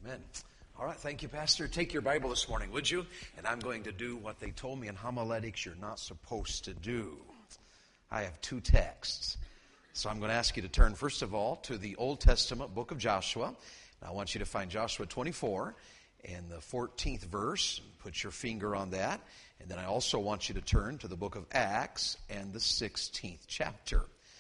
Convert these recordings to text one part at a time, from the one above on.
Amen. All right, thank you, Pastor. Take your Bible this morning, would you? And I'm going to do what they told me in homiletics you're not supposed to do. I have two texts. So I'm going to ask you to turn, first of all, to the Old Testament book of Joshua. And I want you to find Joshua 24 and the 14th verse. Put your finger on that. And then I also want you to turn to the book of Acts and the 16th chapter.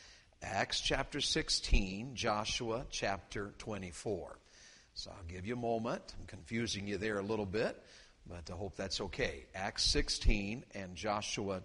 Acts chapter 16, Joshua chapter 24. So I'll give you a moment. I'm confusing you there a little bit, but I hope that's okay. Acts 16 and Joshua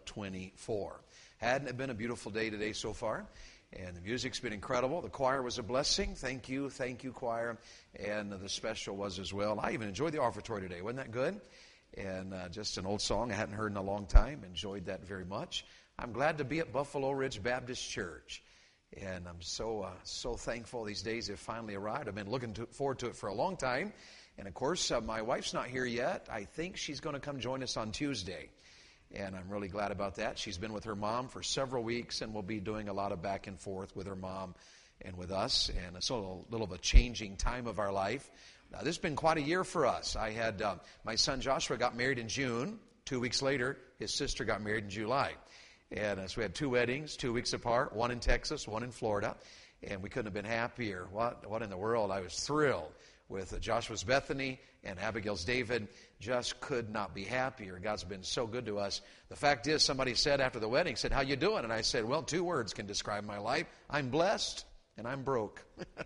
24. Hadn't it been a beautiful day today so far? And the music's been incredible. The choir was a blessing. Thank you, choir. And the special was as well. I even enjoyed the offertory today. Wasn't that good? And just an old song I hadn't heard in a long time. Enjoyed that very much. I'm glad to be at Buffalo Ridge Baptist Church. And I'm so thankful these days have finally arrived. I've been looking forward to it for a long time. And, of course, my wife's not here yet. I think she's going to come join us on Tuesday. And I'm really glad about that. She's been with her mom for several weeks and will be doing a lot of back and forth with her mom and with us. And it's a little of a changing time of our life. Now, this has been quite a year for us. I had my son Joshua got married in June. 2 weeks later, his sister got married in July. And so we had two weddings, 2 weeks apart, one in Texas, one in Florida. And we couldn't have been happier. What in the world? I was thrilled with Joshua's Bethany and Abigail's David. Just could not be happier. God's been so good to us. The fact is, somebody said after the wedding, said, "How you doing?" And I said, well, 2 words can describe my life. I'm blessed and I'm broke.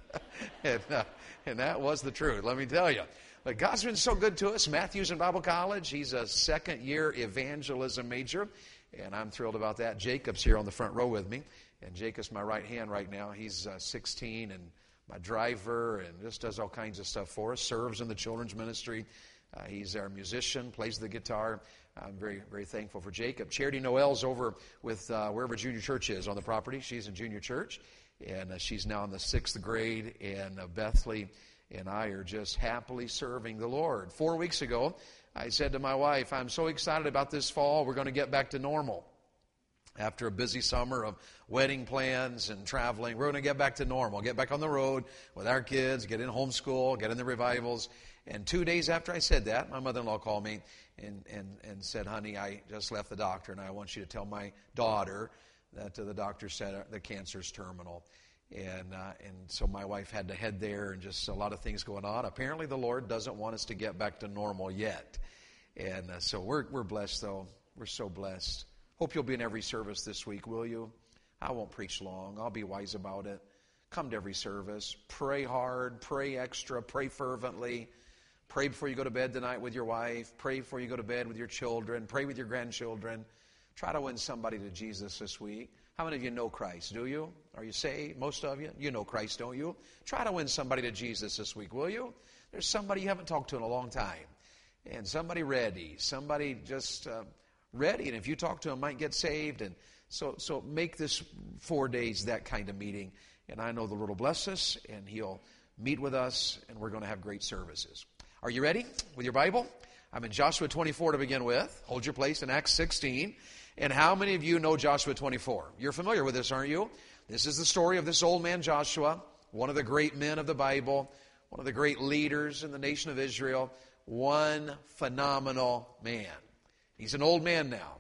and that was the truth, let me tell you. But God's been so good to us. Matthew's in Bible college. He's a second-year evangelism major. And I'm thrilled about that. Jacob's here on the front row with me. And Jacob's my right hand right now. He's 16 and my driver and just does all kinds of stuff for us. Serves in the children's ministry. He's our musician, plays the guitar. I'm very, very thankful for Jacob. Charity Noel's over with wherever Junior Church is on the property. She's in Junior Church. And she's now in the 6th grade. And Bethley and I are just happily serving the Lord. 4 weeks ago, I said to my wife, I'm so excited about this fall. We're going to get back to normal. After a busy summer of wedding plans and traveling, we're going to get back to normal, get back on the road with our kids, get in homeschool, get in the revivals. And 2 days after I said that, my mother-in-law called me and said, honey, I just left the doctor, and I want you to tell my daughter that the doctor said the cancer's terminal. And so my wife had to head there, and just a lot of things going on. Apparently the Lord doesn't want us to get back to normal yet. And so we're blessed, though. We're so blessed. Hope you'll be in every service this week, will you? I won't preach long. I'll be wise about it. Come to every service. Pray hard. Pray extra. Pray fervently. Pray before you go to bed tonight with your wife. Pray before you go to bed with your children. Pray with your grandchildren. Try to win somebody to Jesus this week. How many of you know Christ? Do you? Are you saved? Most of you? You know Christ, don't you? Try to win somebody to Jesus this week, will you? There's somebody you haven't talked to in a long time. And somebody ready. Somebody just ready. And if you talk to them, might get saved. And so make this 4 days that kind of meeting. And I know the Lord will bless us, and He'll meet with us, and we're going to have great services. Are you ready with your Bible? I'm in Joshua 24 to begin with. Hold your place in Acts 16. And how many of you know Joshua 24? You're familiar with this, aren't you? This is the story of this old man Joshua, one of the great men of the Bible, one of the great leaders in the nation of Israel, one phenomenal man. He's an old man now.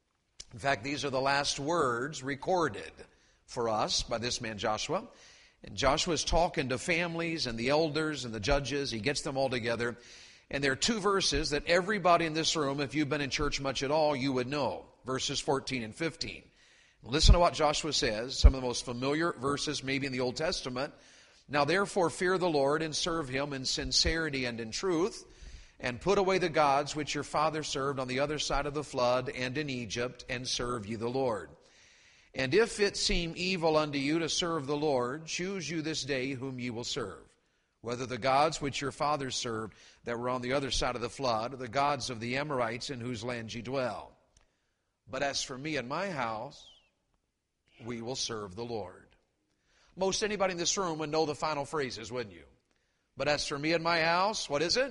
In fact, these are the last words recorded for us by this man Joshua. And Joshua's talking to families and the elders and the judges. He gets them all together. And there are 2 verses that everybody in this room, if you've been in church much at all, you would know. Verses 14 and 15. Listen to what Joshua says, some of the most familiar verses maybe in the Old Testament. Now therefore fear the Lord and serve Him in sincerity and in truth, and put away the gods which your father served on the other side of the flood and in Egypt, and serve ye the Lord. And if it seem evil unto you to serve the Lord, choose you this day whom ye will serve, whether the gods which your fathers served that were on the other side of the flood, or the gods of the Amorites in whose land ye dwell. But as for me and my house, we will serve the Lord. Most anybody in this room would know the final phrases, wouldn't you? But as for me and my house, what is it?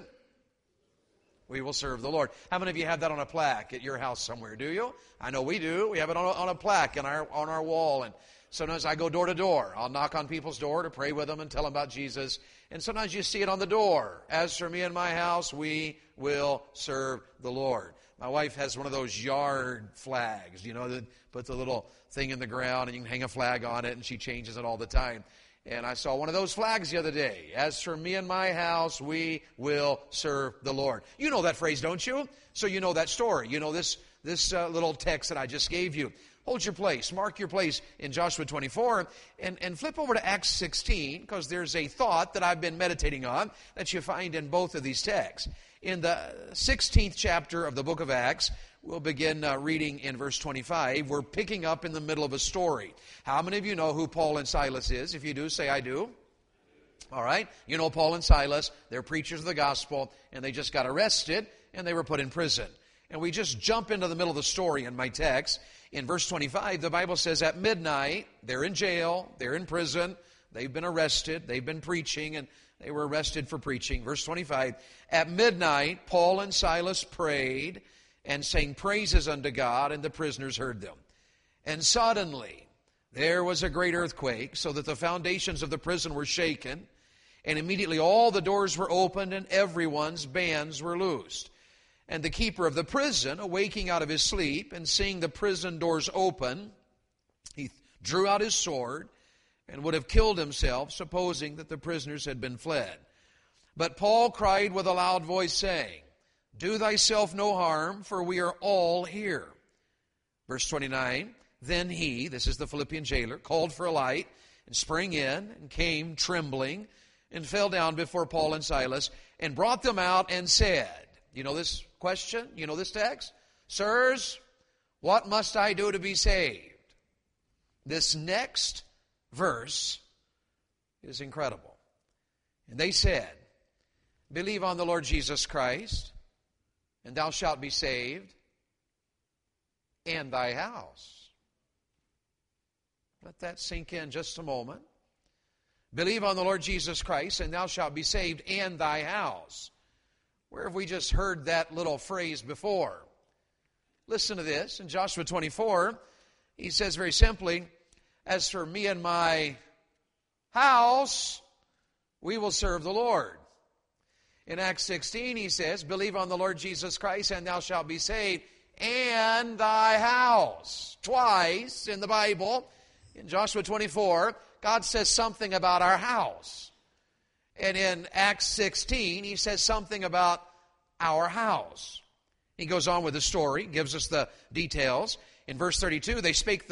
We will serve the Lord. How many of you have that on a plaque at your house somewhere, do you? I know we do. We have it on a plaque on our wall. And Sometimes I go door to door. I'll knock on people's door to pray with them and tell them about Jesus. And sometimes you see it on the door. As for me and my house, we will serve the Lord. My wife has one of those yard flags, that puts a little thing in the ground and you can hang a flag on it, and she changes it all the time. And I saw one of those flags the other day. As for me and my house, we will serve the Lord. You know that phrase, don't you? So you know that story. You know this little text that I just gave you. Hold your place. Mark your place in Joshua 24 and flip over to Acts 16, because there's a thought that I've been meditating on that you find in both of these texts. In the 16th chapter of the book of Acts, we'll begin reading in verse 25. We're picking up in the middle of a story. How many of you know who Paul and Silas is? If you do, say, I do. All right. You know Paul and Silas. They're preachers of the gospel, and they just got arrested, and they were put in prison. And we just jump into the middle of the story in my text. In verse 25, the Bible says, at midnight, they're in jail, they're in prison, they've been arrested, they've been preaching, and they were arrested for preaching. Verse 25, at midnight, Paul and Silas prayed and sang praises unto God, and the prisoners heard them. And suddenly there was a great earthquake, so that the foundations of the prison were shaken, and immediately all the doors were opened, and everyone's bands were loosed. And the keeper of the prison, awaking out of his sleep and seeing the prison doors open, he drew out his sword and would have killed himself, supposing that the prisoners had been fled. But Paul cried with a loud voice, saying, do thyself no harm, for we are all here. Verse 29, then he, this is the Philippian jailer, called for a light and sprang in and came trembling and fell down before Paul and Silas and brought them out and said, you know this question? You know this text? Sirs, what must I do to be saved? This next verse is incredible. And they said, believe on the Lord Jesus Christ, and thou shalt be saved, and thy house. Let that sink in just a moment. Believe on the Lord Jesus Christ, and thou shalt be saved, and thy house. Where have we just heard that little phrase before? Listen to this. In Joshua 24, he says very simply, as for me and my house, we will serve the Lord. In Acts 16, he says, believe on the Lord Jesus Christ, and thou shalt be saved, and thy house. Twice in the Bible, in Joshua 24, God says something about our house. And in Acts 16, he says something about our house. He goes on with the story, gives us the details. In verse 32, they spake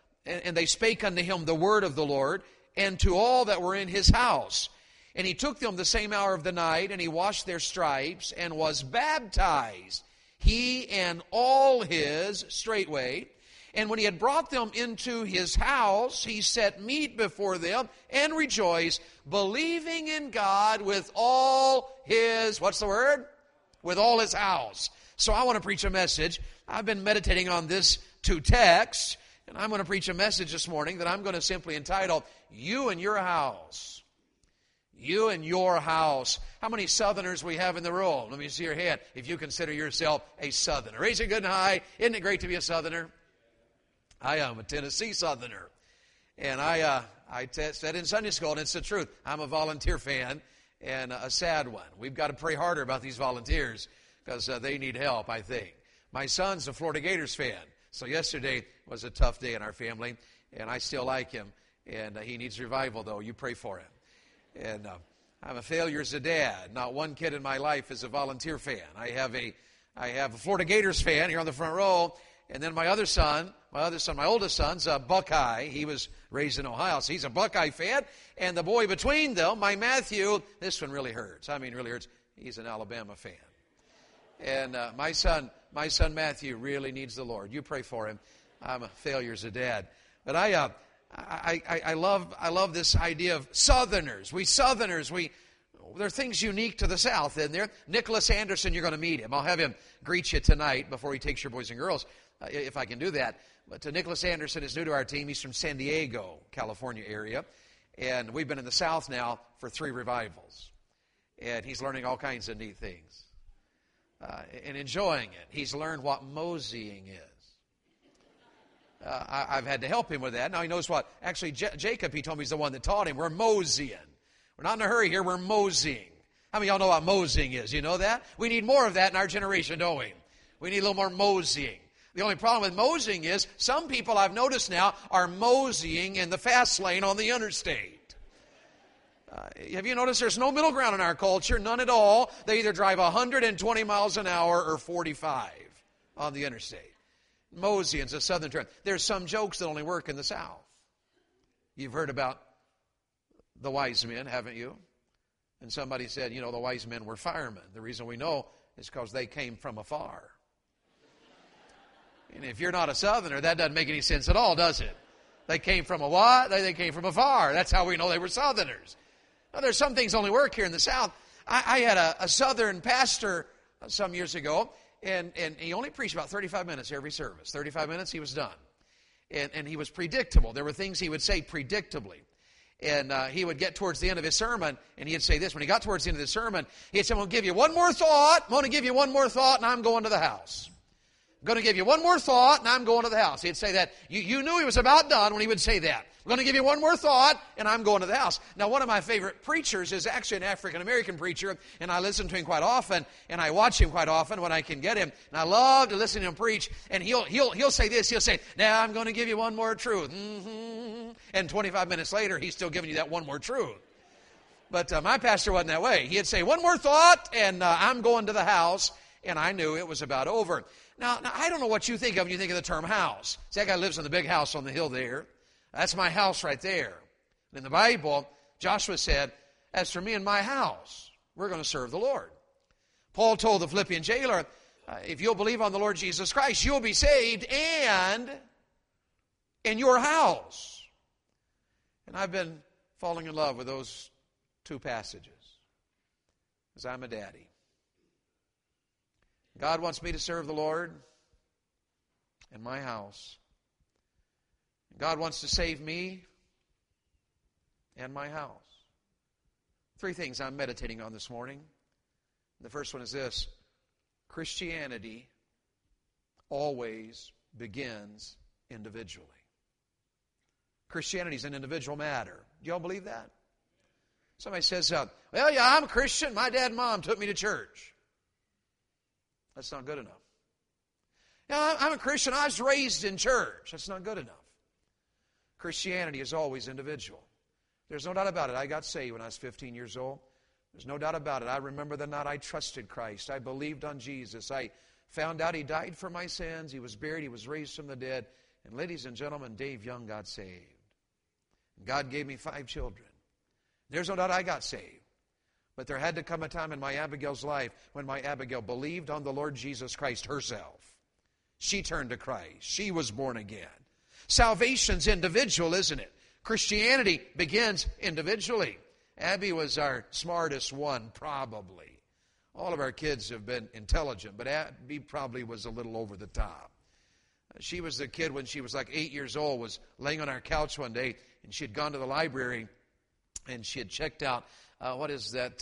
unto him the word of the Lord, and to all that were in his house. And he took them the same hour of the night, and he washed their stripes, and was baptized, he and all his straightway. And when he had brought them into his house, he set meat before them and rejoiced, believing in God with all his, what's the word? With all his house. So I want to preach a message. I've been meditating on this two texts, and I'm going to preach a message this morning that I'm going to simply entitle, You and Your House. You and your house. How many Southerners we have in the room? Let me see your hand if you consider yourself a Southerner. Raise it good and high. Isn't it great to be a Southerner? I am a Tennessee Southerner. And I said in Sunday school, and it's the truth, I'm a volunteer fan and a sad one. We've got to pray harder about these volunteers because they need help, I think. My son's a Florida Gators fan. So yesterday was a tough day in our family, and I still like him. And he needs revival, though. You pray for him. And I'm a failure as a dad. Not one kid in my life is a volunteer fan. I have a Florida Gators fan here on the front row. And then my oldest son's a Buckeye. He was raised in Ohio, so he's a Buckeye fan. And the boy between them, my Matthew, this one really hurts. I mean, really hurts. He's an Alabama fan. And my son Matthew really needs the Lord. You pray for him. I'm a failure as a dad. But I love this idea of Southerners. We Southerners, there are things unique to the South in there. Nicholas Anderson, you're going to meet him. I'll have him greet you tonight before he takes your boys and girls, if I can do that. But Nicholas Anderson is new to our team. He's from San Diego, California area. And we've been in the South now for 3 revivals. And he's learning all kinds of neat things. And enjoying it. He's learned what moseying is. I've had to help him with that. Now he knows what. Actually, Jacob, he told me, is the one that taught him. We're moseying. We're not in a hurry here. We're moseying. How many of y'all know what moseying is? You know that? We need more of that in our generation, don't we? We need a little more moseying. The only problem with moseying is some people I've noticed now are moseying in the fast lane on the interstate. Have you noticed there's no middle ground in our culture? None at all. They either drive 120 miles an hour or 45 on the interstate. Moseying's a southern term. There's some jokes that only work in the South. You've heard about the wise men, haven't you? And somebody said, the wise men were firemen. The reason we know is because they came from afar. And if you're not a southerner, that doesn't make any sense at all, does it? They came from a what? They came from afar. That's how we know they were southerners. Now, there's some things only work here in the South. I had a southern pastor some years ago, and he only preached about 35 minutes every service. 35 minutes, he was done. And he was predictable. There were things he would say predictably. And he would get towards the end of his sermon, and he'd say this. When he got towards the end of the sermon, he'd say, I'm going to give you one more thought. I'm going to give you one more thought, and I'm going to the house. I'm going to give you one more thought, and I'm going to the house. He'd say that. You knew he was about done when he would say that. I'm going to give you one more thought, and I'm going to the house. Now, one of my favorite preachers is actually an African-American preacher, and I listen to him quite often, and I watch him quite often when I can get him. And I love to listen to him preach, and he'll say this. He'll say, now I'm going to give you one more truth. Mm-hmm. And 25 minutes later, he's still giving you that one more truth. But my pastor wasn't that way. He'd say, one more thought, and I'm going to the house, and I knew it was about over. Now, I don't know what you think of when you think of the term house. See, that guy lives in the big house on the hill there. That's my house right there. In the Bible, Joshua said, as for me and my house, we're going to serve the Lord. Paul told the Philippian jailer, if you'll believe on the Lord Jesus Christ, you'll be saved and in your house. And I've been falling in love with those two passages because I'm a daddy. God wants me to serve the Lord in my house. God wants to save me and my house. Three things I'm meditating on this morning. The first one is this. Christianity always begins individually. Christianity is an individual matter. Do y'all believe that? Somebody says, well, yeah, I'm a Christian. My dad and mom took me to church. That's not good enough. Yeah, I'm a Christian. I was raised in church. That's not good enough. Christianity is always individual. There's no doubt about it. I got saved when I was 15 years old. There's no doubt about it. I remember the night I trusted Christ. I believed on Jesus. I found out He died for my sins. He was buried. He was raised from the dead. And ladies and gentlemen, Dave Young got saved. God gave me 5 children. There's no doubt I got saved. But there had to come a time in my Abigail's life when my Abigail believed on the Lord Jesus Christ herself. She turned to Christ. She was born again. Salvation's individual, isn't it? Christianity begins individually. Abby was our smartest one, probably. All of our kids have been intelligent, but Abby probably was a little over the top. She was the kid when she was like 8 years old, was laying on our couch one day, and she had gone to the library, and she had checked out, what is that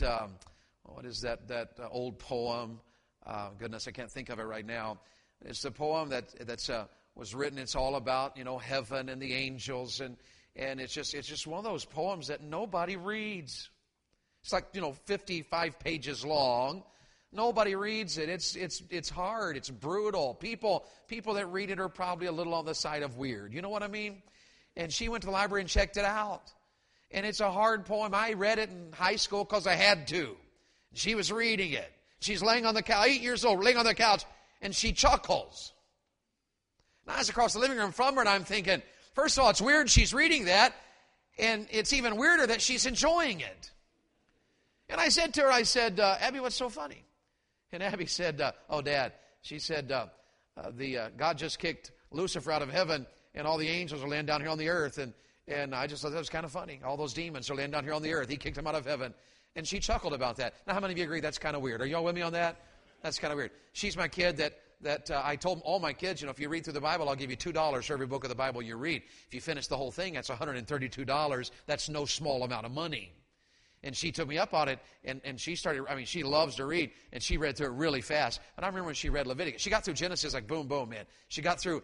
old poem? Goodness, I can't think of it right now. It's the poem that was written. It's all about, heaven and the angels, and it's just one of those poems that nobody reads. It's like, 55 pages long. Nobody reads it. It's hard. It's brutal. People that read it are probably a little on the side of weird. You know what I mean? And she went to the library and checked it out. And it's a hard poem. I read it in high school because I had to. She was reading it. She's laying on the couch, 8 years old, laying on the couch, and she chuckles. And I was across the living room from her, and I'm thinking, first of all, it's weird she's reading that, and it's even weirder that she's enjoying it. And I said to her, Abby, what's so funny? And Abby said, oh, Dad, she said, God just kicked Lucifer out of heaven, and all the angels are laying down here on the earth, and I just thought that was kind of funny. All those demons are laying down here on the earth. He kicked them out of heaven. And she chuckled about that. Now, how many of you agree that's kind of weird? Are y'all with me on that? That's kind of weird. She's my kid that I told all my kids, if you read through the Bible, I'll give you $2 for every book of the Bible you read. If you finish the whole thing, that's $132. That's no small amount of money. And she took me up on it, and she started, she loves to read, and she read through it really fast. And I remember when she read Leviticus. She got through Genesis like boom, boom, man. She got through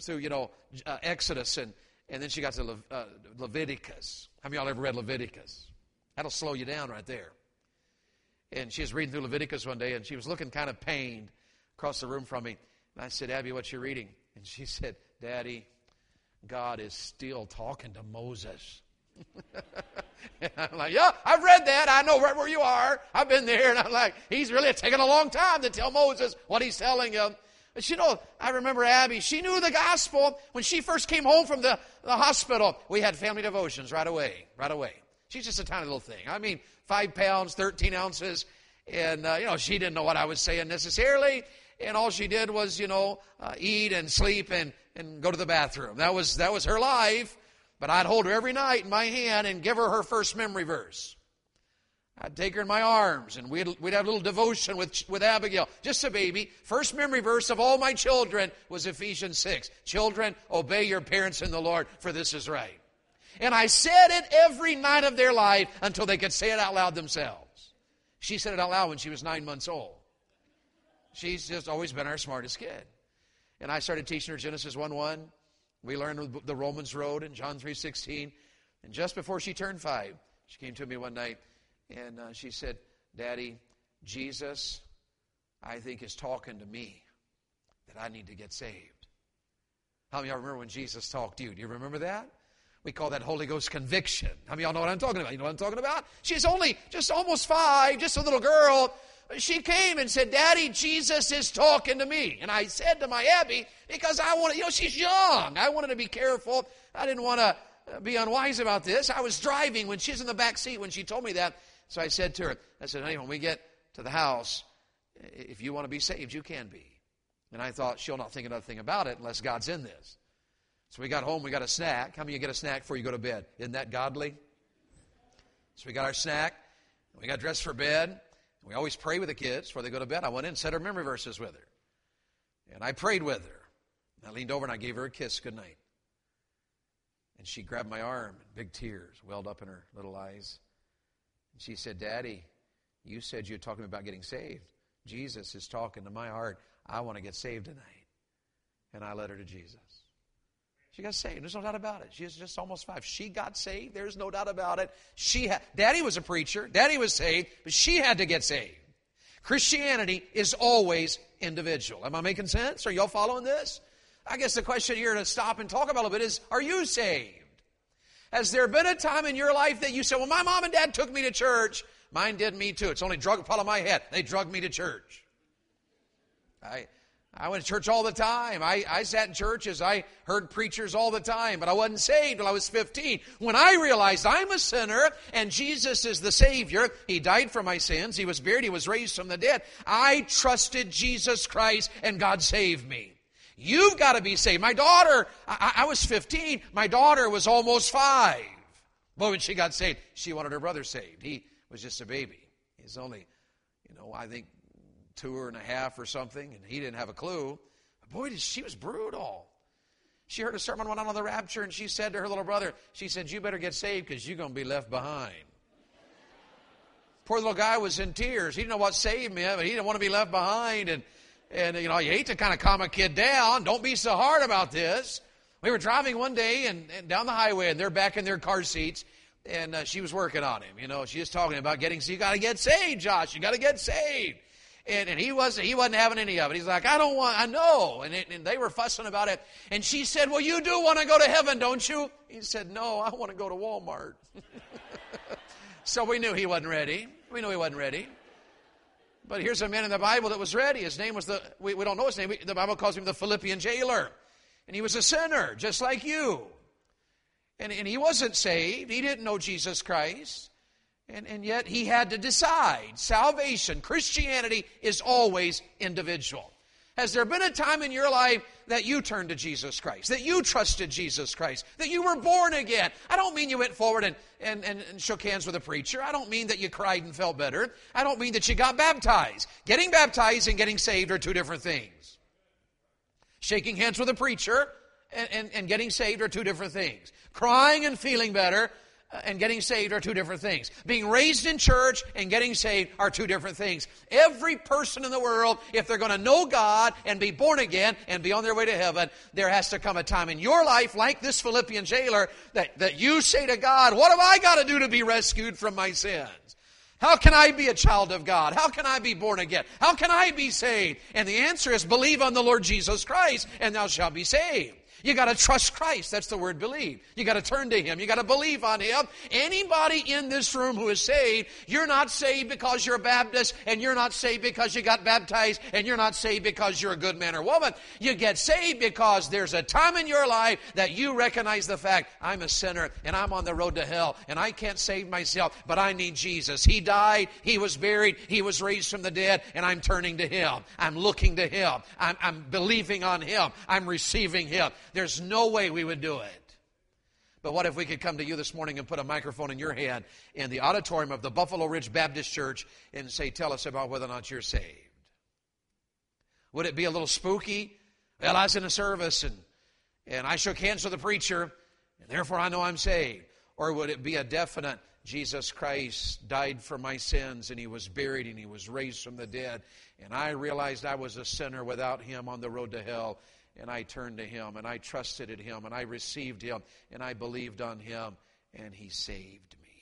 Exodus, and then she got to Leviticus. How many of y'all ever read Leviticus? That'll slow you down right there. And she was reading through Leviticus one day, and she was looking kind of pained across the room from me. And I said, Abby, what you reading? And she said, Daddy, God is still talking to Moses. And I'm like, yeah, I've read that. I know right where you are. I've been there. And I'm like, he's really taking a long time to tell Moses what he's telling him. But I remember Abby, she knew the gospel. When she first came home from the hospital, we had family devotions right away. She's just a tiny little thing. 5 pounds, 13 ounces. And, she didn't know what I was saying necessarily. And all she did was, eat and sleep and go to the bathroom. That was her life. But I'd hold her every night in my hand and give her first memory verse. I'd take her in my arms, and we'd have a little devotion with Abigail, just a baby. First memory verse of all my children was Ephesians 6. Children, obey your parents in the Lord, for this is right. And I said it every night of their life until they could say it out loud themselves. She said it out loud when she was 9 months old. She's just always been our smartest kid. And I started teaching her Genesis 1:1. We learned the Romans road in John 3:16. And just before she turned 5, she came to me one night and she said, Daddy, Jesus, I think, is talking to me that I need to get saved. How many of y'all remember when Jesus talked to you? Do you remember that? We call that Holy Ghost conviction. How many of y'all know what I'm talking about? You know what I'm talking about? She's only just almost 5, just a little girl. She came and said, Daddy, Jesus is talking to me. And I said to my Abby, because I wanted, she's young. I wanted to be careful. I didn't want to be unwise about this. I was driving when she's in the back seat when she told me that. So I said to her, honey, when we get to the house, if you want to be saved, you can be. And I thought, she'll not think another thing about it unless God's in this. So we got home, we got a snack. How many of you get a snack before you go to bed? Isn't that godly? So we got our snack. We got dressed for bed. We always pray with the kids before they go to bed. I went in and said her memory verses with her. And I prayed with her. I leaned over and I gave her a kiss goodnight. And she grabbed my arm, and big tears welled up in her little eyes. And she said, Daddy, you said you were talking about getting saved. Jesus is talking to my heart. I want to get saved tonight. And I led her to Jesus. She got saved. There's no doubt about it. She was just almost 5. She got saved. There's no doubt about it. Daddy was a preacher. Daddy was saved, but she had to get saved. Christianity is always individual. Am I making sense? Are y'all following this? I guess the question here to stop and talk about a little bit is, are you saved? Has there been a time in your life that you said, well, my mom and dad took me to church. Mine did me too. It's only drug upon my head. They drugged me to church. I went to church all the time. I sat in churches. I heard preachers all the time, but I wasn't saved till I was 15. When I realized I'm a sinner and Jesus is the Savior, He died for my sins, He was buried, He was raised from the dead, I trusted Jesus Christ and God saved me. You've got to be saved. My daughter, I was 15. My daughter was almost 5. But when she got saved, she wanted her brother saved. He was just a baby. He's only, I think 2.5 or something, and he didn't have a clue. But boy, she was brutal. She heard a sermon one on the rapture, and she said to her little brother, she said, you better get saved because you're going to be left behind. Poor little guy was in tears. He didn't know what saved meant, but he didn't want to be left behind. And you hate to kind of calm a kid down. Don't be so hard about this. We were driving one day and down the highway, and they're back in their car seats, and she was working on him. She was talking about you got to get saved, Josh. You got to get saved. And he wasn't having any of it. He's like, I know. And they were fussing about it. And she said, well, you do want to go to heaven, don't you? He said, no, I want to go to Walmart. So we knew he wasn't ready. We knew he wasn't ready. But here's a man in the Bible that was ready. His name was we don't know his name. The Bible calls him the Philippian jailer. And he was a sinner, just like you. And he wasn't saved. He didn't know Jesus Christ. And yet he had to decide. Salvation, Christianity is always individual. Has there been a time in your life that you turned to Jesus Christ, that you trusted Jesus Christ, that you were born again? I don't mean you went forward and shook hands with a preacher. I don't mean that you cried and felt better. I don't mean that you got baptized. Getting baptized and getting saved are two different things. Shaking hands with a preacher and getting saved are two different things. Crying and feeling better and getting saved are two different things. Being raised in church and getting saved are two different things. Every person in the world, if they're going to know God and be born again and be on their way to heaven, there has to come a time in your life, like this Philippian jailer, that you say to God, what have I got to do to be rescued from my sins? How can I be a child of God? How can I be born again? How can I be saved? And the answer is believe on the Lord Jesus Christ and thou shalt be saved. You got to trust Christ. That's the word believe. You got to turn to Him. You got to believe on Him. Anybody in this room who is saved, you're not saved because you're a Baptist, and you're not saved because you got baptized, and you're not saved because you're a good man or woman. You get saved because there's a time in your life that you recognize the fact, I'm a sinner, and I'm on the road to hell, and I can't save myself, but I need Jesus. He died, He was buried, He was raised from the dead, and I'm turning to Him. I'm looking to Him. I'm believing on Him. I'm receiving Him. There's no way we would do it. But what if we could come to you this morning and put a microphone in your hand in the auditorium of the Buffalo Ridge Baptist Church and say, tell us about whether or not you're saved? Would it be a little spooky? Well, I was in a service and I shook hands with the preacher, and therefore I know I'm saved. Or would it be a definite, Jesus Christ died for my sins, and He was buried, and He was raised from the dead, and I realized I was a sinner without Him on the road to hell, and I turned to Him, and I trusted in Him, and I received Him, and I believed on Him, and He saved me.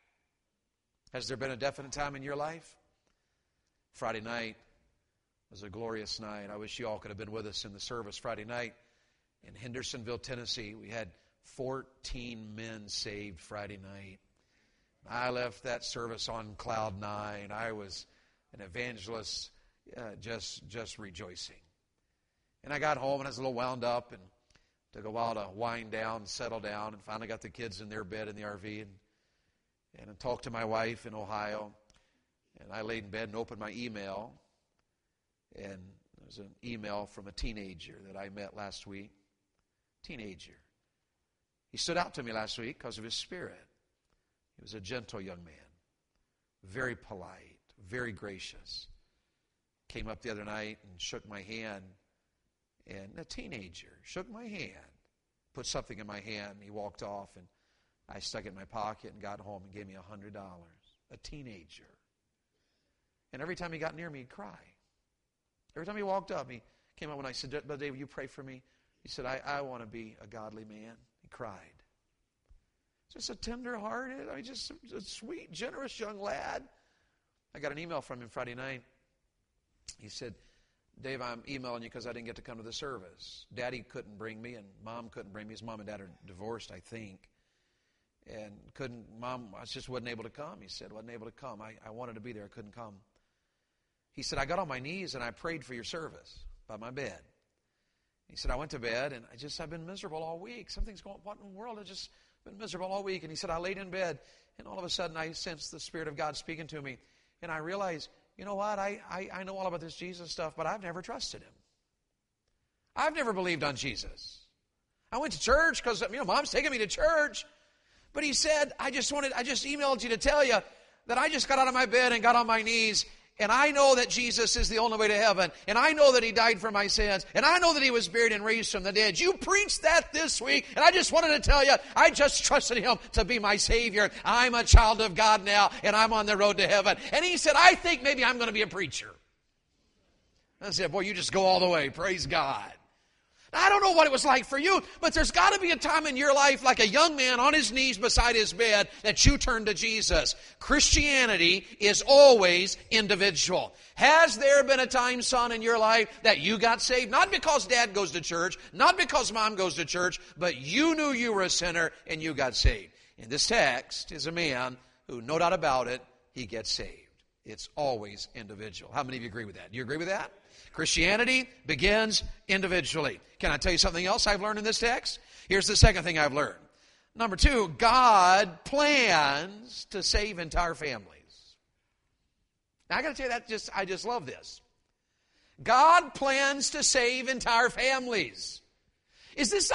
Has there been a definite time in your life? Friday night was a glorious night. I wish you all could have been with us in the service Friday night in Hendersonville, Tennessee. We had 14 men saved Friday night. I left that service on cloud nine. I was an evangelist, just rejoicing. And I got home and I was a little wound up and took a while to wind down, settle down, and finally got the kids in their bed in the RV and I talked to my wife in Ohio. And I laid in bed and opened my email, and there was an email from a teenager that I met last week. Teenager. He stood out to me last week because of his spirit. He was a gentle young man, very polite, very gracious. Came up the other night and shook my hand. And a teenager shook my hand, put something in my hand, and he walked off, and I stuck it in my pocket and got home and gave me $100. A teenager. And every time he got near me, he'd cry. Every time he walked up, he came up and I said, Brother Dave, will you pray for me? He said, I want to be a godly man. He cried. Just a tender-hearted, just a sweet, generous young lad. I got an email from him Friday night. He said, Dave, I'm emailing you because I didn't get to come to the service. Daddy couldn't bring me, and Mom couldn't bring me. His mom and Dad are divorced, I think. And Mom, I just wasn't able to come. He said, wasn't able to come. I wanted to be there. I couldn't come. He said, I got on my knees and I prayed for your service by my bed. He said, I went to bed and I've been miserable all week. Something's going, what in the world? I've just been miserable all week. And he said, I laid in bed and all of a sudden I sensed the Spirit of God speaking to me. And I realized, you know what, I know all about this Jesus stuff, but I've never trusted Him. I've never believed on Jesus. I went to church because, Mom's taking me to church. But he said, I just emailed you to tell you that I just got out of my bed and got on my knees, and I know that Jesus is the only way to heaven, and I know that He died for my sins, and I know that He was buried and raised from the dead. You preached that this week, and I just wanted to tell you, I just trusted Him to be my Savior. I'm a child of God now, and I'm on the road to heaven. And he said, I think maybe I'm going to be a preacher. I said, boy, you just go all the way. Praise God. I don't know what it was like for you, but there's got to be a time in your life, like a young man on his knees beside his bed, that you turn to Jesus. Christianity is always individual. Has there been a time, son, in your life that you got saved? Not because Dad goes to church, not because Mom goes to church, but you knew you were a sinner and you got saved. In this text is a man who, no doubt about it, he gets saved. It's always individual. How many of you agree with that? Do you agree with that? Christianity begins individually. Can I tell you something else I've learned in this text? Here's the second thing I've learned. Number 2, God plans to save entire families. Now, I got to tell you I just love this. God plans to save entire families. Is this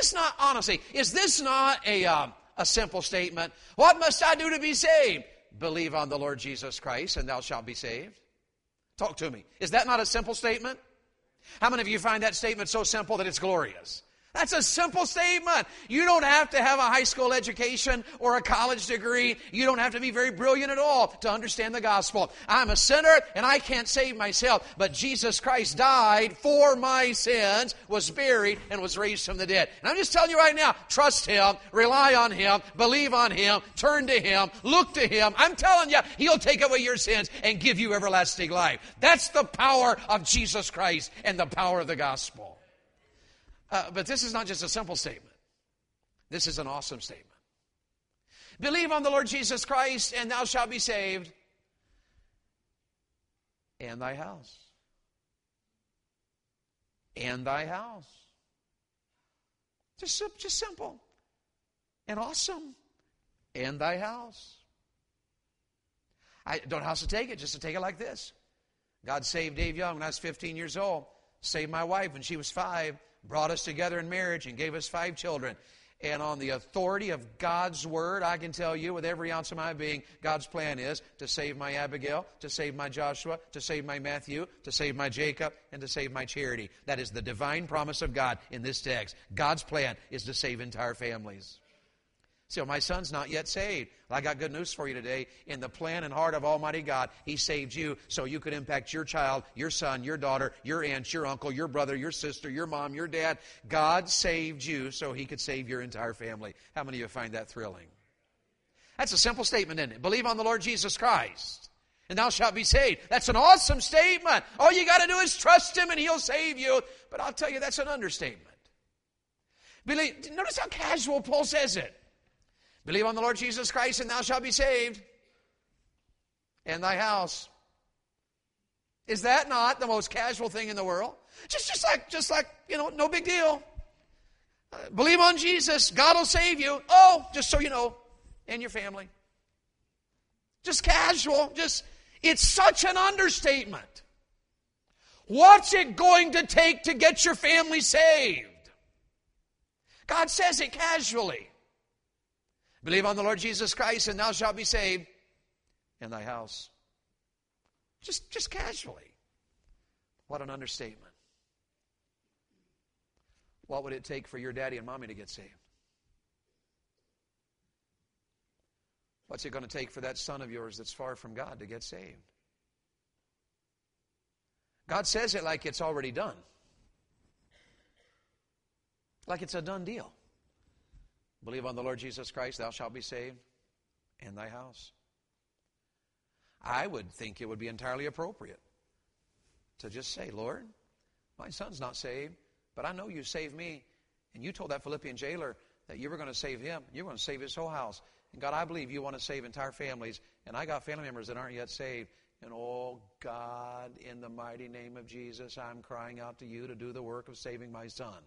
not a simple statement? What must I do to be saved? Believe on the Lord Jesus Christ and thou shalt be saved. Talk to me. Is that not a simple statement? How many of you find that statement so simple that it's glorious? That's a simple statement. You don't have to have a high school education or a college degree. You don't have to be very brilliant at all to understand the gospel. I'm a sinner and I can't save myself, but Jesus Christ died for my sins, was buried, and was raised from the dead. And I'm just telling you right now, trust Him, rely on Him, believe on Him, turn to Him, look to Him. I'm telling you, He'll take away your sins and give you everlasting life. That's the power of Jesus Christ and the power of the gospel. But this is not just a simple statement. This is an awesome statement. Believe on the Lord Jesus Christ, and thou shalt be saved, and thy house. And thy house. Just simple and awesome. And thy house. I don't know how else to take it, just to take it like this. God saved Dave Young when I was 15 years old. Saved my wife when she was 5. Brought us together in marriage and gave us 5 children. And on the authority of God's Word, I can tell you with every ounce of my being, God's plan is to save my Abigail, to save my Joshua, to save my Matthew, to save my Jacob, and to save my Charity. That is the divine promise of God in this text. God's plan is to save entire families. So my son's not yet saved. Well, I got good news for you today. In the plan and heart of Almighty God, He saved you so you could impact your child, your son, your daughter, your aunt, your uncle, your brother, your sister, your mom, your dad. God saved you so He could save your entire family. How many of you find that thrilling? That's a simple statement, isn't it? Believe on the Lord Jesus Christ, and thou shalt be saved. That's an awesome statement. All you got to do is trust Him and He'll save you. But I'll tell you, that's an understatement. Notice how casual Paul says it. Believe on the Lord Jesus Christ, and thou shalt be saved, and thy house. Is that not the most casual thing in the world? Just like no big deal. Believe on Jesus, God will save you. Oh, just so you know, and your family. Just casual. It's such an understatement. What's it going to take to get your family saved? God says it casually. Believe on the Lord Jesus Christ, and thou shalt be saved, and thy house. Just casually. What an understatement. What would it take for your daddy and mommy to get saved? What's it going to take for that son of yours that's far from God to get saved? God says it like it's already done. Like it's a done deal. Believe on the Lord Jesus Christ, thou shalt be saved, and thy house. I would think it would be entirely appropriate to just say, Lord, my son's not saved, but I know you saved me. And you told that Philippian jailer that you were going to save him. You were going to save his whole house. And God, I believe you want to save entire families. And I got family members that aren't yet saved. And oh, God, in the mighty name of Jesus, I'm crying out to you to do the work of saving my son.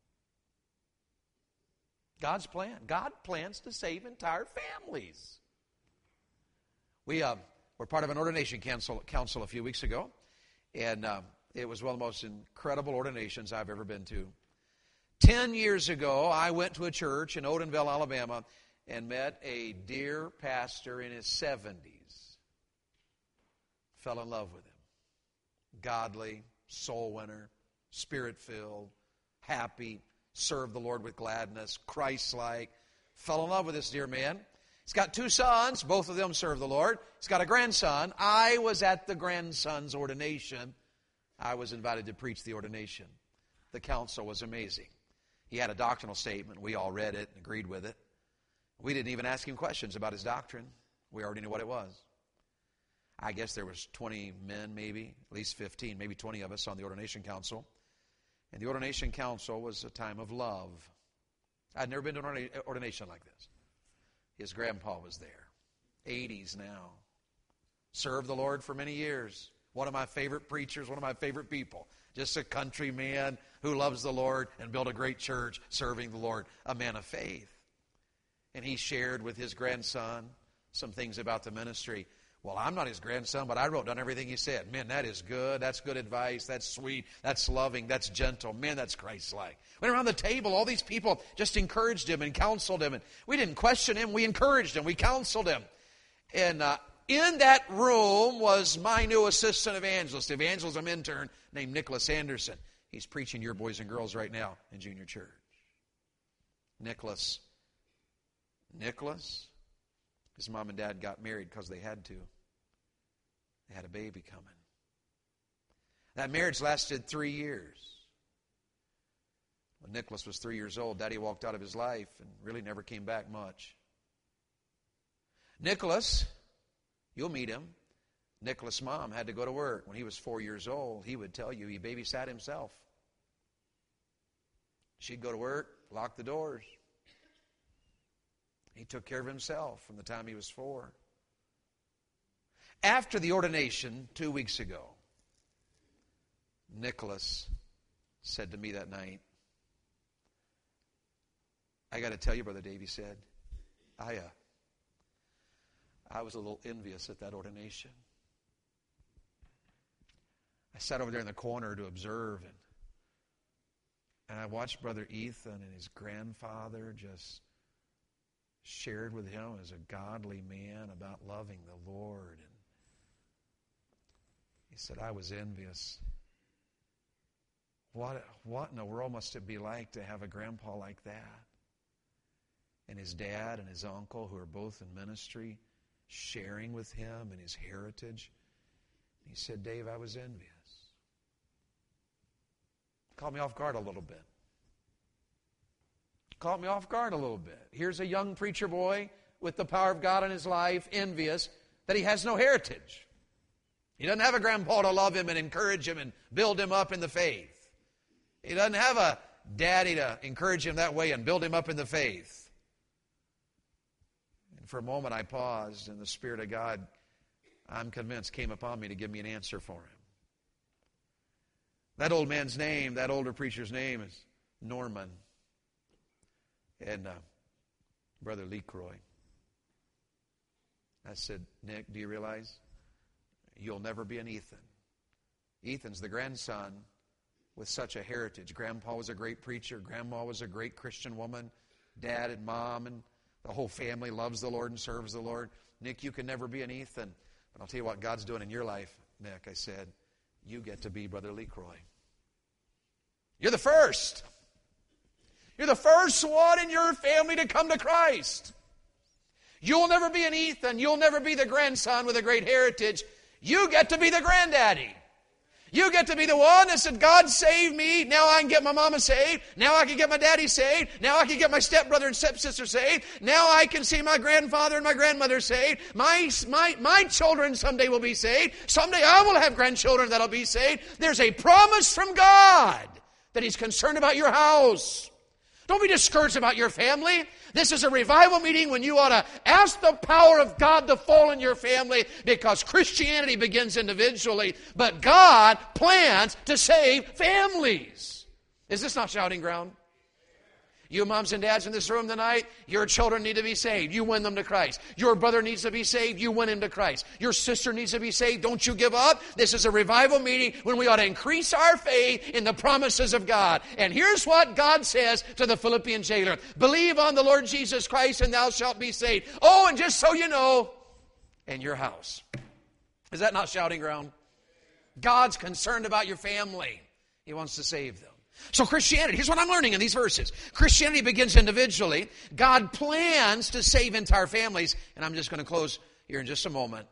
God's plan. God plans to save entire families. We were part of an ordination council a few weeks ago, and it was one of the most incredible ordinations I've ever been to. 10 years ago, I went to a church in Odenville, Alabama, and met a dear pastor in his 70s. Fell in love with him. Godly, soul winner, spirit-filled, happy, served the Lord with gladness, Christ-like. Fell in love with this dear man. He's got 2 sons. Both of them serve the Lord. He's got a grandson. I was at the grandson's ordination. I was invited to preach the ordination. The council was amazing. He had a doctrinal statement. We all read it and agreed with it. We didn't even ask him questions about his doctrine. We already knew what it was. I guess there was 20 men, maybe, at least 15, maybe 20 of us on the ordination council. And the ordination council was a time of love. I'd never been to an ordination like this. His grandpa was there. 80s now. Served the Lord for many years. One of my favorite preachers, one of my favorite people. Just a country man who loves the Lord and built a great church serving the Lord. A man of faith. And he shared with his grandson some things about the ministry. Well, I'm not his grandson, but I wrote down everything he said. Man, that is good. That's good advice. That's sweet. That's loving. That's gentle. Man, that's Christ-like. Went around the table. All these people just encouraged him and counseled him. And we didn't question him. We encouraged him. We counseled him. And in that room was my new assistant evangelism intern named Nicholas Anderson. He's preaching your boys and girls right now in junior church. Nicholas. His mom and dad got married because they had to. They had a baby coming. That marriage lasted 3 years. When Nicholas was 3 years old, Daddy walked out of his life and really never came back much. Nicholas, you'll meet him. Nicholas' mom had to go to work. When he was 4 years old, he would tell you he babysat himself. She'd go to work, lock the doors. He took care of himself from the time he was 4. After the ordination 2 weeks ago, Nicholas said to me that night, I got to tell you, Brother Dave, he said, I was a little envious at that ordination. I sat over there in the corner to observe, and I watched Brother Ethan and his grandfather just shared with him as a godly man about loving the Lord. And he said, I was envious. What in the world must it be like to have a grandpa like that? And his dad and his uncle, who are both in ministry, sharing with him and his heritage. He said, Dave, I was envious. Caught me off guard a little bit. Caught me off guard a little bit. Here's a young preacher boy with the power of God in his life, envious that he has no heritage. He doesn't have a grandpa to love him and encourage him and build him up in the faith. He doesn't have a daddy to encourage him that way and build him up in the faith. And for a moment I paused, and the Spirit of God, I'm convinced, came upon me to give me an answer for him. That old man's name, that older preacher's name is Norman. And Brother LeCroy. I said, Nick, do you realize you'll never be an Ethan? Ethan's the grandson with such a heritage. Grandpa was a great preacher. Grandma was a great Christian woman. Dad and mom and the whole family loves the Lord and serves the Lord. Nick, you can never be an Ethan. But I'll tell you what God's doing in your life, Nick. I said, you get to be Brother LeCroy. You're the first. You're the first one in your family to come to Christ. You'll never be an Ethan. You'll never be the grandson with a great heritage. You get to be the granddaddy. You get to be the one that said, God saved me. Now I can get my mama saved. Now I can get my daddy saved. Now I can get my stepbrother and stepsister saved. Now I can see my grandfather and my grandmother saved. My children someday will be saved. Someday I will have grandchildren that'll be saved. There's a promise from God that He's concerned about your house. Don't be discouraged about your family. This is a revival meeting when you ought to ask the power of God to fall in your family, because Christianity begins individually, but God plans to save families. Is this not shouting ground? You moms and dads in this room tonight, your children need to be saved. You win them to Christ. Your brother needs to be saved. You win him to Christ. Your sister needs to be saved. Don't you give up. This is a revival meeting when we ought to increase our faith in the promises of God. And here's what God says to the Philippian jailer. Believe on the Lord Jesus Christ and thou shalt be saved. Oh, and just so you know, in your house. Is that not shouting ground? God's concerned about your family. He wants to save them. So Christianity, here's what I'm learning in these verses. Christianity begins individually. God plans to save entire families. And I'm just going to close here in just a moment.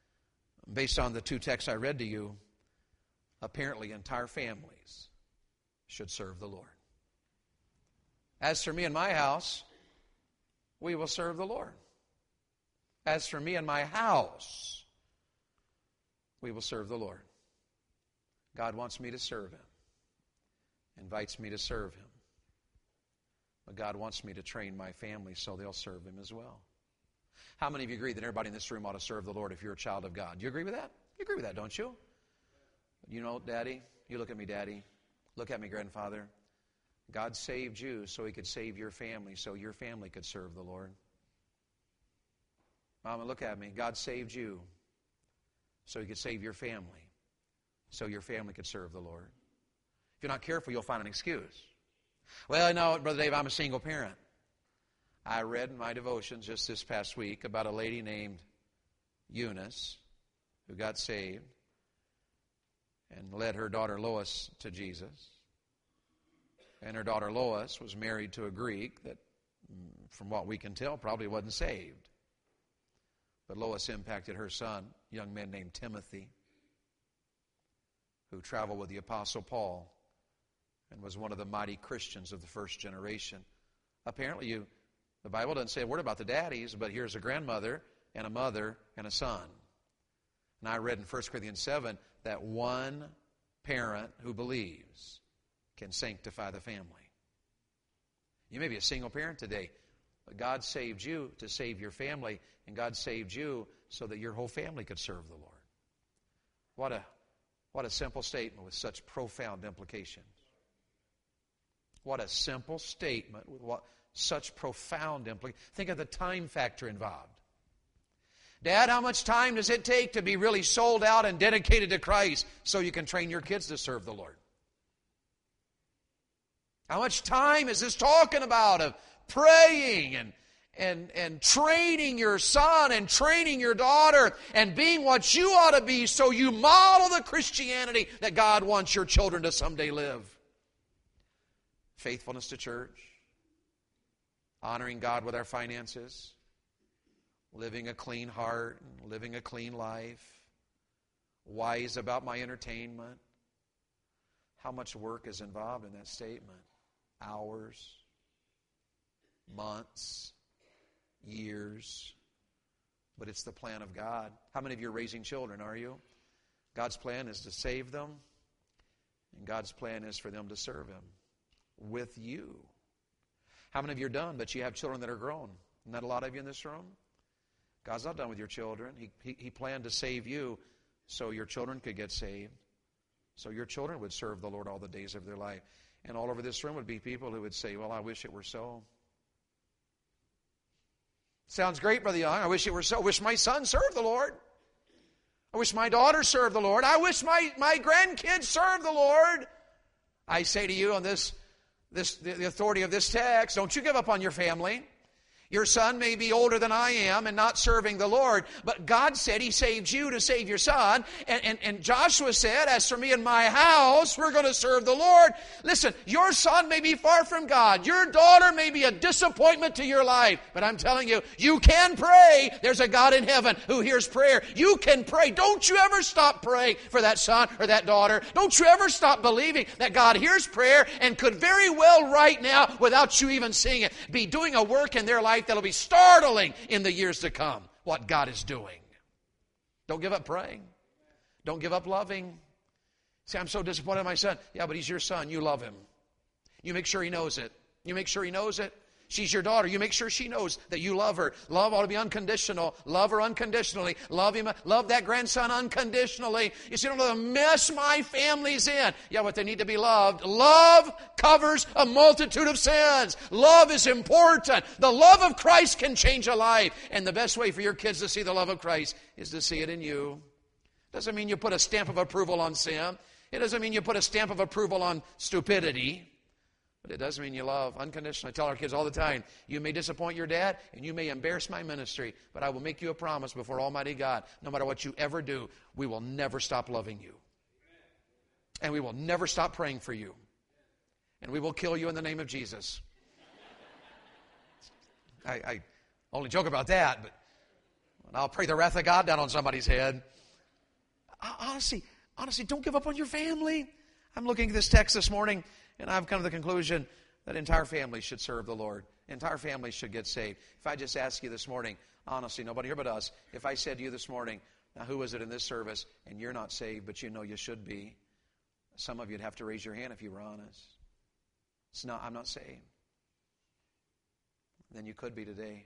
Based on the two texts I read to you, apparently entire families should serve the Lord. As for me and my house, we will serve the Lord. As for me and my house, we will serve the Lord. God wants me to serve Him. Invites me to serve Him. But God wants me to train my family so they'll serve Him as well. How many of you agree that everybody in this room ought to serve the Lord if you're a child of God? Do you agree with that? You agree with that, don't you? You know, Daddy, you look at me, Daddy. Look at me, grandfather. God saved you so He could save your family, so your family could serve the Lord. Mama, look at me. God saved you so He could save your family, so your family could serve the Lord. If you're not careful, you'll find an excuse. Well, you know, Brother Dave, I'm a single parent. I read in my devotions just this past week about a lady named Eunice who got saved and led her daughter Lois to Jesus. And her daughter Lois was married to a Greek that from what we can tell, probably wasn't saved. But Lois impacted her son, a young man named Timothy, who traveled with the Apostle Paul and was one of the mighty Christians of the first generation. Apparently, the Bible doesn't say a word about the daddies, but here's a grandmother and a mother and a son. And I read in 1 Corinthians 7 that one parent who believes can sanctify the family. You may be a single parent today, but God saved you to save your family, and God saved you so that your whole family could serve the Lord. What a simple statement with such profound implications. What a simple statement with such profound implications. Think of the time factor involved. Dad, how much time does it take to be really sold out and dedicated to Christ so you can train your kids to serve the Lord? How much time is this talking about of praying and training your son and training your daughter and being what you ought to be so you model the Christianity that God wants your children to someday live? Faithfulness to church, honoring God with our finances, living a clean heart, living a clean life, wise about my entertainment. How much work is involved in that statement? Hours, months, years. But it's the plan of God. How many of you are raising children, are you? God's plan is to save them, and God's plan is for them to serve Him with you. How many of you are done, but you have children that are grown? Isn't that a lot of you in this room? God's not done with your children. He planned to save you so your children could get saved, so your children would serve the Lord all the days of their life. And all over this room would be people who would say, well, I wish it were so. Sounds great, Brother Young. I wish it were so. I wish my son served the Lord. I wish my daughter served the Lord. I wish my grandkids served the Lord. I say to you on the authority of this text, don't you give up on your family. Your son may be older than I am and not serving the Lord, but God said He saved you to save your son. And Joshua said, as for me and my house, we're going to serve the Lord. Listen, your son may be far from God. Your daughter may be a disappointment to your life. But I'm telling you, you can pray. There's a God in heaven who hears prayer. You can pray. Don't you ever stop praying for that son or that daughter. Don't you ever stop believing that God hears prayer and could very well right now, without you even seeing it, be doing a work in their life that'll be startling in the years to come, what God is doing. Don't give up praying. Don't give up loving. Say, I'm so disappointed in my son. Yeah, but he's your son. You love him. You make sure he knows it. You make sure he knows it. She's your daughter. You make sure she knows that you love her. Love ought to be unconditional. Love her unconditionally. Love him. Love that grandson unconditionally. You see, don't know the mess my family's in. Yeah, but they need to be loved. Love covers a multitude of sins. Love is important. The love of Christ can change a life. And the best way for your kids to see the love of Christ is to see it in you. Doesn't mean you put a stamp of approval on sin. It doesn't mean you put a stamp of approval on stupidity. But it does mean you love unconditionally. I tell our kids all the time, you may disappoint your dad and you may embarrass my ministry, but I will make you a promise before Almighty God, no matter what you ever do, we will never stop loving you. And we will never stop praying for you. And we will kill you in the name of Jesus. I only joke about that, but I'll pray the wrath of God down on somebody's head. Honestly, don't give up on your family. I'm looking at this text this morning, and I've come to the conclusion that entire families should serve the Lord. Entire families should get saved. If I just ask you this morning, honestly, nobody here but us, if I said to you this morning, now who is it in this service, and you're not saved, but you know you should be, some of you'd have to raise your hand if you were honest. I'm not saved. Then you could be today.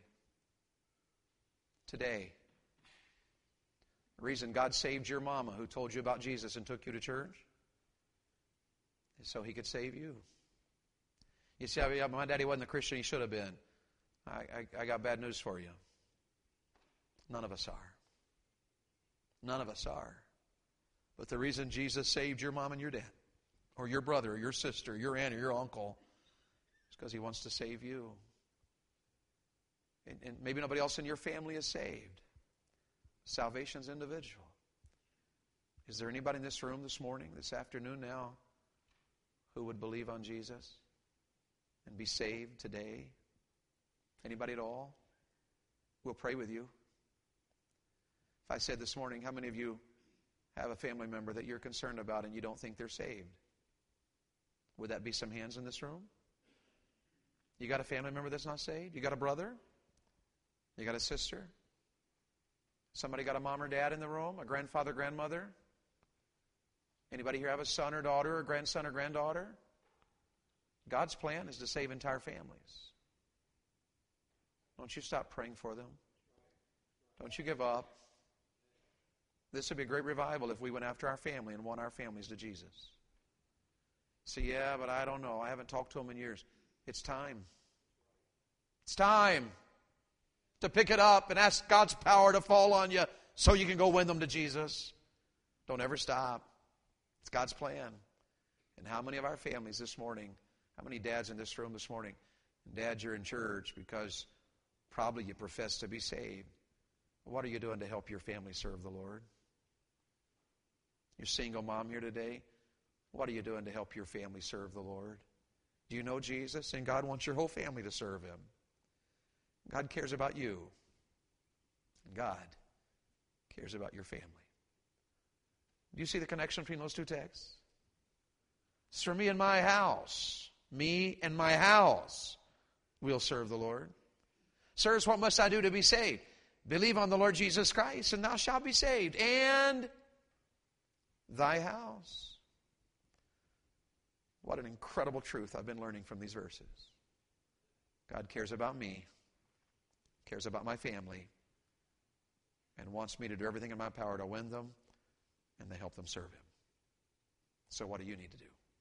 Today. The reason God saved your mama who told you about Jesus and took you to church so He could save you. You say, my daddy wasn't the Christian he should have been. I got bad news for you. None of us are. None of us are. But the reason Jesus saved your mom and your dad, or your brother, or your sister, or your aunt, or your uncle, is because He wants to save you. And maybe nobody else in your family is saved. Salvation's individual. Is there anybody in this room this morning, this afternoon now, who would believe on Jesus and be saved today? Anybody at all? We'll pray with you. If I said this morning, how many of you have a family member that you're concerned about and you don't think they're saved? Would that be some hands in this room? You got a family member that's not saved? You got a brother? You got a sister? Somebody got a mom or dad in the room? A grandfather, grandmother? Anybody here have a son or daughter, or grandson or granddaughter? God's plan is to save entire families. Don't you stop praying for them. Don't you give up. This would be a great revival if we went after our family and won our families to Jesus. So, yeah, but I don't know. I haven't talked to them in years. It's time. It's time to pick it up and ask God's power to fall on you so you can go win them to Jesus. Don't ever stop. It's God's plan. And how many of our families this morning, how many dads in this room this morning, dads, you're in church because probably you profess to be saved. What are you doing to help your family serve the Lord? You're single mom here today. What are you doing to help your family serve the Lord? Do you know Jesus? And God wants your whole family to serve Him. God cares about you. And God cares about your family. Do you see the connection between those two texts? It's for me and my house. Me and my house will serve the Lord. Sirs, what must I do to be saved? Believe on the Lord Jesus Christ, and thou shalt be saved. And thy house. What an incredible truth I've been learning from these verses. God cares about me, cares about my family, and wants me to do everything in my power to win them and to help them serve Him. So what do you need to do?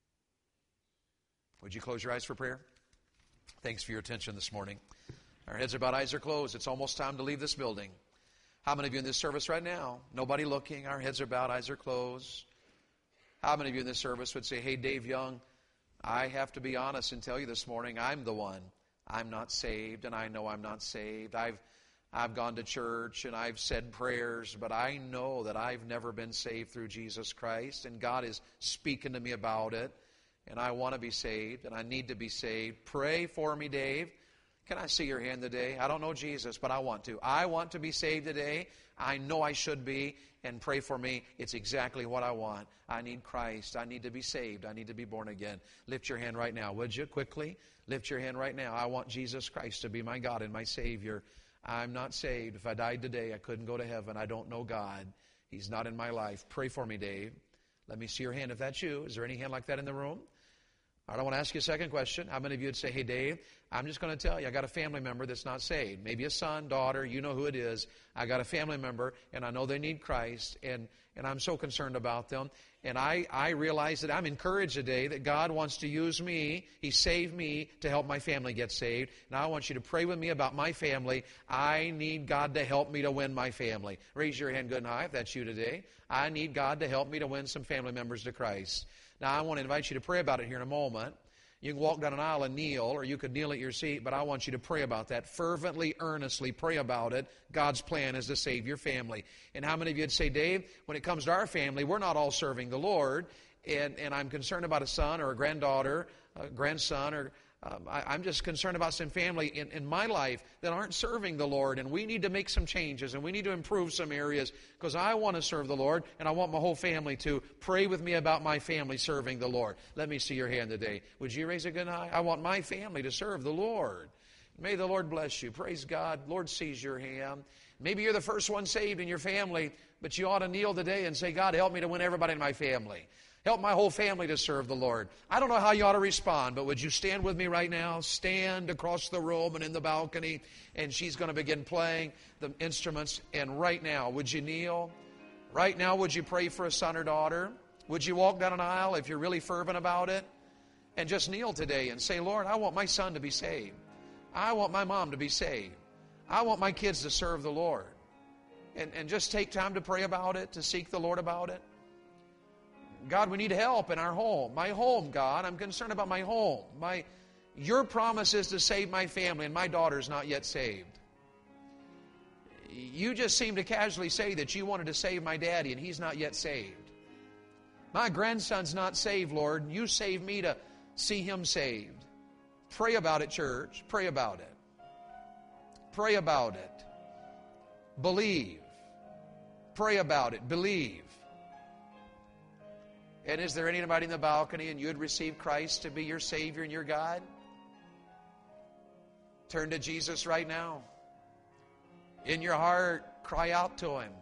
Would you close your eyes for prayer? Thanks for your attention this morning. Our heads are bowed, eyes are closed. It's almost time to leave this building. How many of you in this service right now? Nobody looking. Our heads are bowed, eyes are closed. How many of you in this service would say, hey, Dave Young, I have to be honest and tell you this morning, I'm the one. I'm not saved, and I know I'm not saved. I've gone to church, and I've said prayers, but I know that I've never been saved through Jesus Christ, and God is speaking to me about it, and I want to be saved, and I need to be saved. Pray for me, Dave. Can I see your hand today? I don't know Jesus, but I want to. I want to be saved today. I know I should be, and pray for me. It's exactly what I want. I need Christ. I need to be saved. I need to be born again. Lift your hand right now, would you? Quickly. Lift your hand right now. I want Jesus Christ to be my God and my Savior. I'm not saved. If I died today, I couldn't go to heaven. I don't know God. He's not in my life. Pray for me, Dave. Let me see your hand if that's you. Is there any hand like that in the room? All right, I want to ask you a second question. How many of you would say, hey, Dave, I'm just going to tell you, I got a family member that's not saved. Maybe a son, daughter, you know who it is. I got a family member, and I know they need Christ, and I'm so concerned about them. And I realize that I'm encouraged today that God wants to use me. He saved me to help my family get saved. Now I want you to pray with me about my family. I need God to help me to win my family. Raise your hand good and high if that's you today. I need God to help me to win some family members to Christ. Now, I want to invite you to pray about it here in a moment. You can walk down an aisle and kneel, or you could kneel at your seat, but I want you to pray about that. Fervently, earnestly pray about it. God's plan is to save your family. And how many of you would say, Dave, when it comes to our family, we're not all serving the Lord, and I'm concerned about a son or a granddaughter, a grandson, or I'm just concerned about some family in my life that aren't serving the Lord, and we need to make some changes, and we need to improve some areas, because I want to serve the Lord, and I want my whole family to. Pray with me about my family serving the Lord. Let me see your hand today. Would you raise a good eye? I want my family to serve the Lord. May the Lord bless you. Praise God. Lord sees your hand. Maybe you're the first one saved in your family, but you ought to kneel today and say, God, help me to win everybody in my family. Help my whole family to serve the Lord. I don't know how you ought to respond, but would you stand with me right now? Stand across the room and in the balcony, and she's going to begin playing the instruments. And right now, would you kneel? Right now, would you pray for a son or daughter? Would you walk down an aisle if you're really fervent about it? And just kneel today and say, Lord, I want my son to be saved. I want my mom to be saved. I want my kids to serve the Lord. And just take time to pray about it, to seek the Lord about it. God, we need help in our home. My home, God, I'm concerned about my home. Your promise is to save my family, and my daughter's not yet saved. You just seem to casually say that you wanted to save my daddy, and he's not yet saved. My grandson's not saved, Lord. You saved me to see him saved. Pray about it, church. Pray about it. Pray about it. Believe. Pray about it. Believe. And is there anybody in the balcony and you'd receive Christ to be your Savior and your God? Turn to Jesus right now. In your heart, cry out to Him.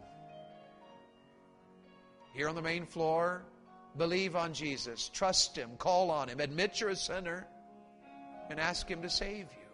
Here on the main floor, believe on Jesus. Trust Him. Call on Him. Admit you're a sinner and ask Him to save you.